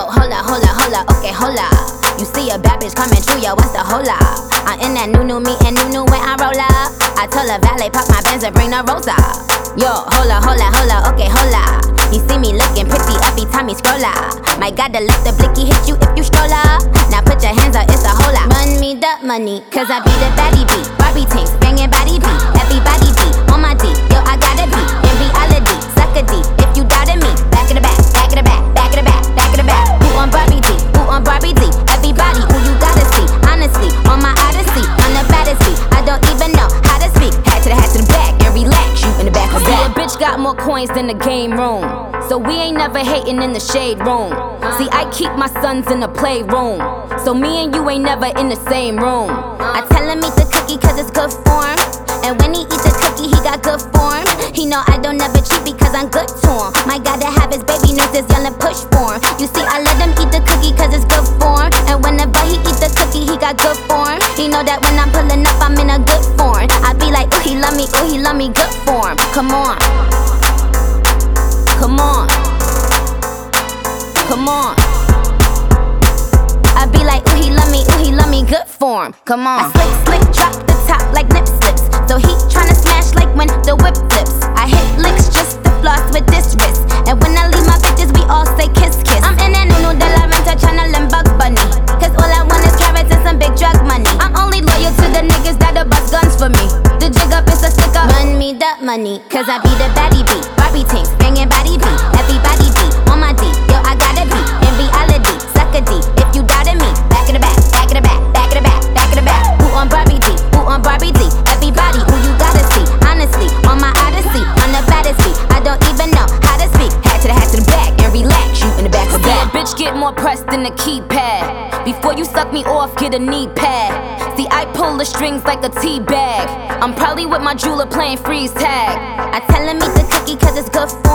hola, okay, hola. You see a bad bitch coming through, yo, what's the hola? I'm in that new me and new when I roll up. I told a valet, park my Benz and bring the rosa. Yo, hola, okay, hola. He see me looking pretty every time he scroll up. My God, the lift the blicky hit you if you stroll up. Now put your hands up, it's a hola. Run me the money, cause I be the baddie beat. Barbie tinks, banging body beat. Everybody beat, on my D, yo, I gotta be. In reality, suck a D, if you doubted me. Back in the back, back in the back, back in the back, back in the back. Who on Barbie D, who on Barbie D? Everybody, who you gotta see. Honestly, on my odyssey, I'm the baddest beat. I don't even know how to speak. Hat to the back, and relax, you in the back of See, that. a bitch got more coins than the game room, so we ain't never hating in the shade room. See, I keep my sons in the playroom, so me and you ain't never in the same room. I tell him eat the cookie cause it's good form. And when he eat the cookie, he got good form. He know I don't never cheat because I'm good to him. My God, to have his baby nurses yelling push for him. You see, I let him eat the cookie cause it's good form. And whenever he eat the cookie, he got good form. He know that when I'm pulling up, I'm in a good form. I be like, ooh, he love me, good form. Come on. Come on. Come on. I be like, ooh, he love me, good form. Come on. I slick, drop the top like nip slips. So he tryna smash like when the whip flips. I hit licks just to floss with this wrist. And when I leave my bitches, we all say kiss, kiss. I'm in that Nuno de la Renta tryna limb Bug Bunny. Cause all I want is carrots and some big drug money. I'm only loyal to the niggas that'll bust guns for me. The jig up is a stick up. Run me the money, cause I be the baddie beat. Barbie tinks, banging body beat. Everybody beat, on my D, yo, I gotta be. In reality, suck a D, if you doubted me. Back in the back, back in the back, back in the back, back in the back. Who on Barbie D, who on Barbie D? Everybody, who you gotta see. Honestly, on my odyssey, on the baddest beat. I don't even know how to speak. Hat to the back, and relax, you in the back of See, a that. bitch get more pressed than a keypad. Before you suck me off, get a knee pad. See, I pull the strings like a tea bag. I'm probably with my jeweler playing freeze tag. I tell him eat the cookie cause it's good